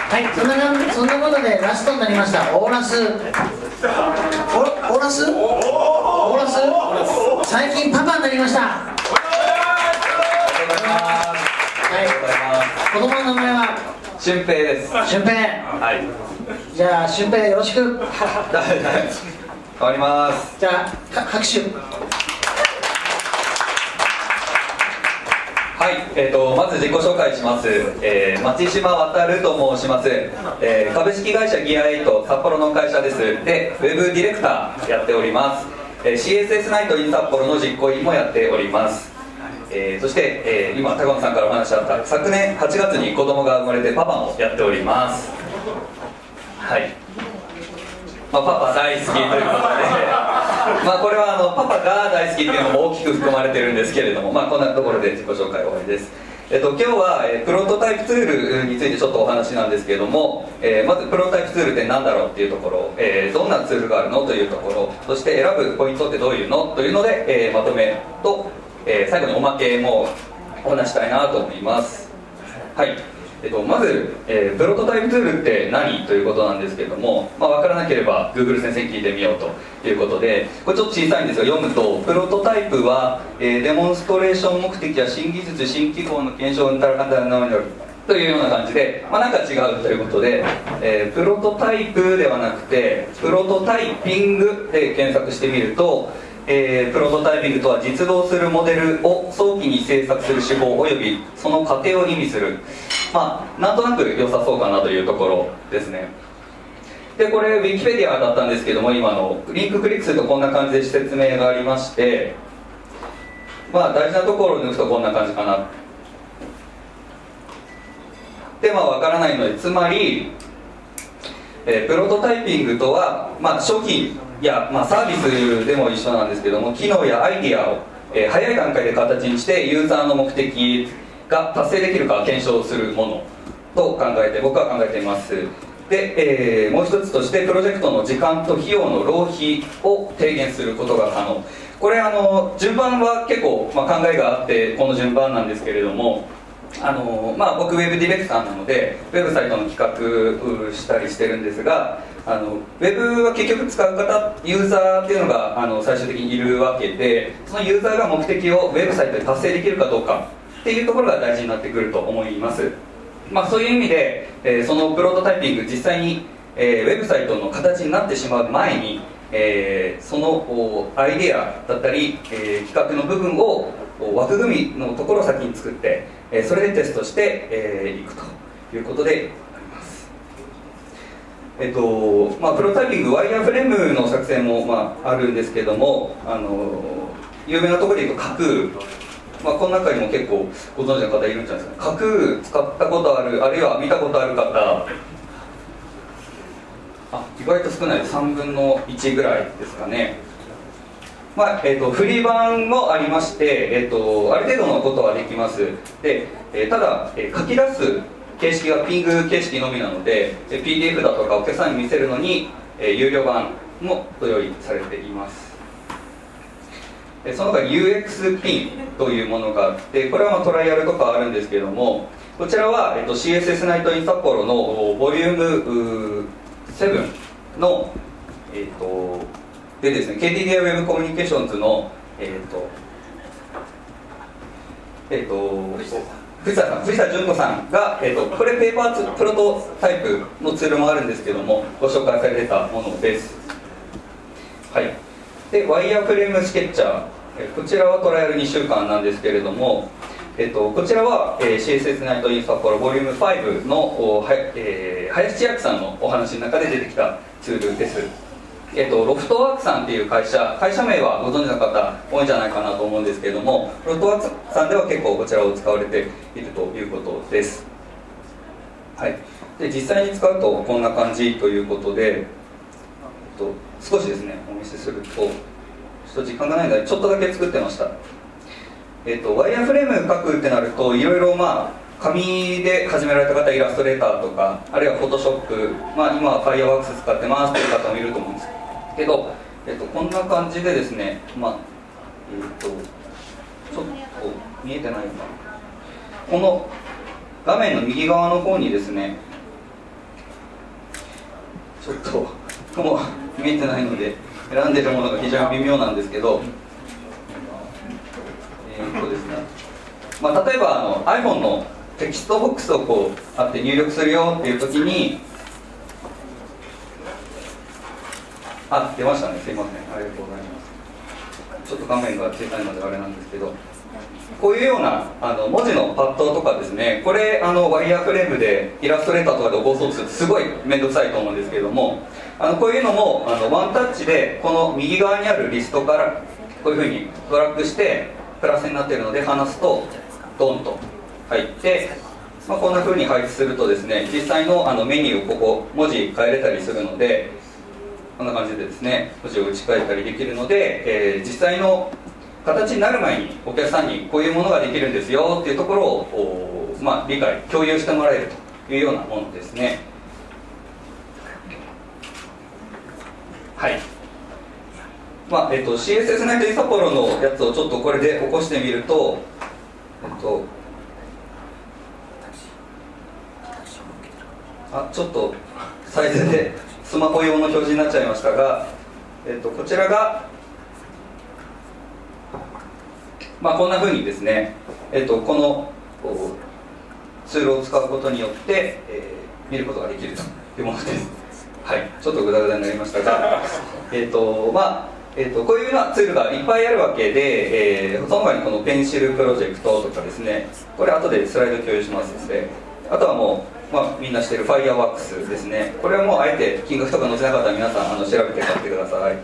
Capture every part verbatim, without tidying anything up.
はい、そんなそんなことでラストになりました。オーラス。オーラス？オーラス？最近パパになりました。はい。子供の名前は俊平です。 俊平。 はい。 じゃあ俊平よろしく。 頑張ります。 じゃあ拍手。 はい、えーと、まず自己紹介します、えー、町島渉と申します、えー、株式会社ギアエイト札幌の会社です。で、ウェブディレクターやっております、えー、シーエスエス ナイト in 札幌の実行委員もやっております、えー、そして、えー、今高野さんからお話あった昨年はちがつに子供が生まれてパパもやっております。はい、まあ、パパ大好きということでまあこれはあのパパが大好きっていうのも大きく含まれてるんですけれども、まあ、こんなところで自己紹介終わりです。えっと、今日は、えー、プロトタイプツールについてちょっとお話なんですけれども、えー、まずプロトタイプツールって何だろうっていうところ、えー、どんなツールがあるのというところ、そして選ぶポイントってどういうのというので、えー、まとめと、えー、最後におまけもお話したいなと思います。はい、えっと、まず、えー、プロトタイプツールって何ということなんですけれども、まあ、分からなければ Google 先生に聞いてみようということで、これちょっと小さいんですが読むと、プロトタイプは、えー、デモンストレーション目的や新技術新機構の検証うんたらかんたらなるというような感じで、まあ、なんか違うということで、えー、プロトタイプではなくてプロトタイピングで検索してみると、えー、プロトタイピングとは実動するモデルを早期に制作する手法およびその過程を意味する、まあ、なんとなく良さそうかなというところですね。で、これ Wikipedia だったんですけども、今のリンククリックするとこんな感じで説明がありまして、まあ大事なところを抜くとこんな感じかな。で、まあ分からないので、つまり、えー、プロトタイピングとは、まあ、初期や、まあ、サービスでも一緒なんですけども、機能やアイディアを、えー、早い段階で形にしてユーザーの目的が達成できるか検証するものと考えて僕は考えています。で、えー、もう一つとしてプロジェクトの時間と費用の浪費を低減することが可能。これあの順番は結構、まあ、考えがあってこの順番なんですけれども、あのまあ、僕ウェブディレクターなのでウェブサイトの企画したりしてるんですが、あのウェブは結局使う方ユーザーっていうのがあの最終的にいるわけで、そのユーザーが目的をウェブサイトで達成できるかどうかっていうところが大事になってくると思います。まあ、そういう意味で、えー、そのプロトタイピング実際に、えー、ウェブサイトの形になってしまう前に、えー、そのアイデアだったり、えー、企画の部分を枠組みのところを先に作って、えー、それでテストしてい、えー、くということであります。えっとまあ、プロトタイピングワイヤーフレームの作成も、まあ、あるんですけども、あの有名なところで言うと架空、まあ、この中にも結構ご存知の方いるんじゃないですか。架空使ったことある、あるいは見たことある方、あ、意外と少ない、さんぶんのいちぐらいですかね。まあえー、とフリー版もありまして、えー、とある程度のことはできます。で、えー、ただ、えー、書き出す形式がピング形式のみなので、えー、ピーディーエフ だとかお客さんに見せるのに、えー、有料版もご用意されています。その他 ユーエックス ピンというものがあって、これはまあトライアルとかあるんですけども、こちらは、えっと、シーエスエス ナイト in 札幌のボリュームセブンの、えっと、でですね、ケーティーディーアイ ウェブコミュニケーションズの、えっと、えっと、藤田さん、藤田純子さんが、えっと、これペーパーツプロトタイプのツールもあるんですけども、ご紹介されてたものです。はい。で、ワイヤーフレームスケッチャー、こちらはトライアルにしゅうかんなんですけれども、えっと、こちらは、えー、シーエスエス ナイト in 札幌ボリュームファイブのは、えー、林千秋さんのお話の中で出てきたツールです。えっと、ロフトワークさんっていう会社、会社名はご存知の方多いんじゃないかなと思うんですけれども、ロフトワークさんでは結構こちらを使われているということです。はい。で、実際に使うとこんな感じということで、えっと、少しですねお見せすると、ちょっと時間がないのでちょっとだけ作ってました。えっと、ワイヤーフレーム書くってなるといろいろ、まあ紙で始められた方、イラストレーターとかあるいはフォトショップ、まあ、今はファイアワークス使ってますという方もいると思うんですけど、えっと、こんな感じでですね、まあえっと、ちょっと見えてないかな、この画面の右側の方にですね、 ちょっともう見えてないので選んでるものが非常に微妙なんですけど、えーっとですね、まあ、例えばあの iPhone のテキストボックスをこうあって入力するよっていう時に、あ、出ましたね、すいません、ありがとうございます。ちょっと画面が小さいのであれなんですけど、こういうようなあの文字のパッドとかですね、これあのワイヤーフレームでイラストレーターとかで起こそうとするとすごい面倒くさいと思うんですけれども、あのこういうのもあのワンタッチでこの右側にあるリストからこういうふうにドラッグしてプラスになっているので離すとドンと入って、まあ、こんなふうに配置するとですね、実際のあのメニューをここ文字変えれたりするので、こんな感じでですね文字を打ち替えたりできるので、えー、実際の形になる前にお客さんにこういうものができるんですよっていうところを、まあ、理解共有してもらえるというようなものですね。はい、まあえっと、シーエスエス ナイト イサポロのやつをちょっとこれで起こしてみると、えっとあちょっとサイズでスマホ用の表示になっちゃいましたが、えっと、こちらが、まあ、こんなふうにですね、えっと、このツールを使うことによって、えー、見ることができるというものです。はい、ちょっとグダグダになりましたが、えっとまあえっと、こういうようなツールがいっぱいあるわけで、えー、その他にこのペンシルプロジェクトとかですね、これ後でスライド共有しますので、あとはもう、まあ、みんな知ってる Fireworks ですね、これはもうあえて金額とか載せなかったら皆さんあの調べて買ってください。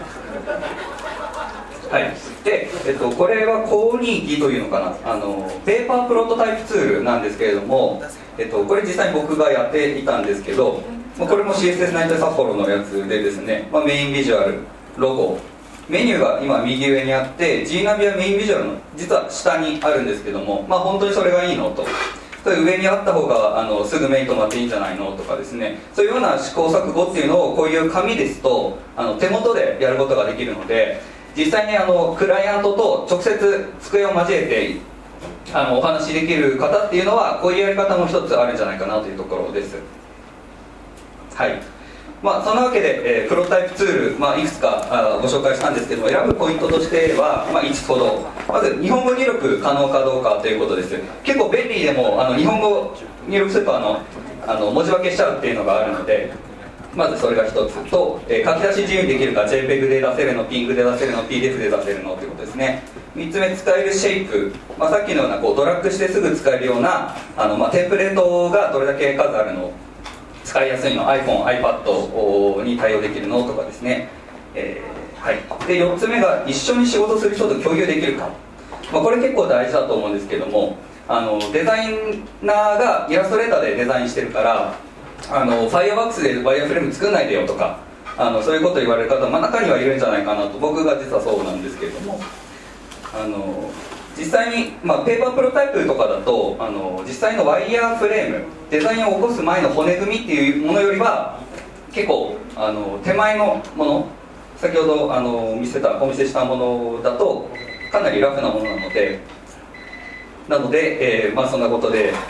はい、で、えっと、これはコーニーギというのかな、あのペーパープロトタイプツールなんですけれども、えっと、これ実際に僕がやっていたんですけど、これも シーエスエス ナイト 札幌のやつでですね、まあ、メインビジュアル、ロゴ、メニューが今右上にあって G ナビはメインビジュアルの実は下にあるんですけども、まあ、本当にそれがいいのと、上にあった方があのすぐ目に留まっていいんじゃないのとかですね、そういうような試行錯誤っていうのをこういう紙ですとあの手元でやることができるので、実際にあのクライアントと直接机を交えてあのお話しできる方っていうのはこういうやり方も一つあるんじゃないかなというところです。はい、まあ、そんなわけで、えー、プロトタイプツール、まあ、いくつかあご紹介したんですけども、選ぶポイントとしては、まあ、いつほど、まず日本語入力可能かどうかということです。結構便利でもあの日本語入力するとあのあの文字分けしちゃうっていうのがあるので、まずそれが一つと、えー、書き出し自由にできるか ジェイペグ で出せるの、ピングで出せるの、 ピーディーエフ で出せるのということですね。みっつめ、使えるシェイプ、まあ、さっきのようなこうドラッグしてすぐ使えるようなあの、まあ、テンプレートがどれだけ数あるの、使いやすいの、 iPhone、iPad に対応できるのとかですね、えーはい、でよっつめが一緒に仕事する人と共有できるか、まあ、これ結構大事だと思うんですけども、あのデザイナーがイラストレーターでデザインしてるからあの Fireworks でワイヤーフレーム作んないでよとか、あのそういうこと言われる方、まあ、中にはいるんじゃないかなと、僕が実はそうなんですけれども、あの実際に、まあ、ペーパープロタイプとかだとあの実際のワイヤーフレーム、デザインを起こす前の骨組みっていうものよりは結構あの手前のもの、先ほどあの見せたお見せしたものだとかなりラフなものなのでなので、えーまあ、そんなことで、えー、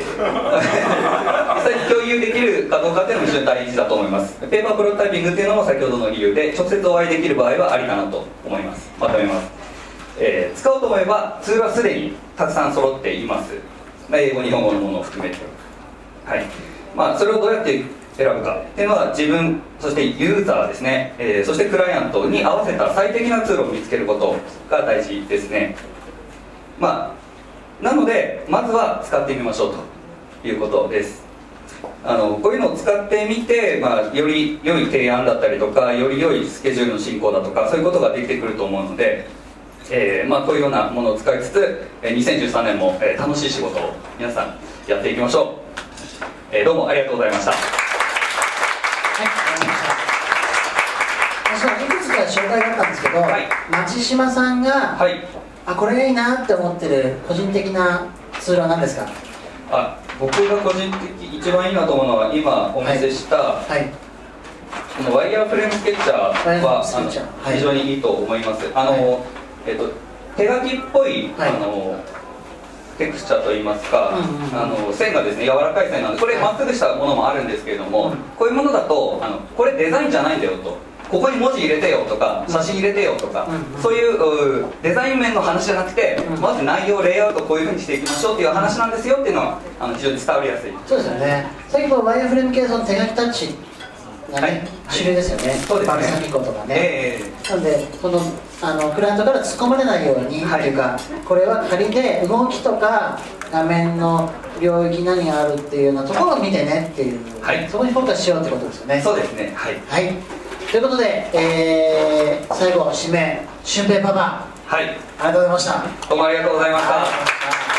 実際に共有できるかどうかっていうのも非常に大事だと思います。ペーパープロトタイピングっていうのも先ほどの理由で直接お会いできる場合はありかなと思います。まとめます。えー、使おうと思えばツールはすでにたくさん揃っています。英語日本語のものを含めて、はい、まあ、それをどうやって選ぶかっていうのは自分、そしてユーザーですね、えー、そしてクライアントに合わせた最適なツールを見つけることが大事ですね。まあ、なのでまずは使ってみましょうということです。あのこういうのを使ってみて、まあ、より良い提案だったりとか、より良いスケジュールの進行だとか、そういうことができてくると思うので、えーまあ、こういうようなものを使いつつにせんじゅうさんねんも、えー、楽しい仕事を皆さんやっていきましょう。えー、どうもありがとうございました。はい、 ありがとうございました。いくつか紹介があったんですけど、はい、町島さんが、はい、あこれいいなって思ってる個人的なツールは何ですか？ あ僕が個人的一番いいなと思うのは今お見せした、はいはい、このワイヤーフレームスケッチャーはあの、はい、非常にいいと思います。あの、はい、えっと、手書きっぽい、はい、あのテクスチャーといいますか、あの線がですね柔らかい線なので、これまっすぐしたものもあるんですけれども、こういうものだとあのこれデザインじゃないんだよと、ここに文字入れてよとか写真入れてよとか、そういうデザイン面の話じゃなくて、まず内容レイアウトこういうふうにしていきましょうっていう話なんですよっていうのはあの非常に伝わりやすい。 そうですよね。最近ワイヤーフレーム系その手書きタッチがね、はい、主流ですよね。 そうですね。 バルサミコとかね。 えー、なのでこのあのクライアントから突っ込まれないように、はい、っていうか、これは仮で動きとか画面の領域何があるっていうようなところを見てねっていう、はい、そこにフォーカスしようってことですよね。 そうですね。はい。 はい。ということで、えー、最後締め、俊平パパ、 はい、 ありがとうございました。 どうもありがとうございました。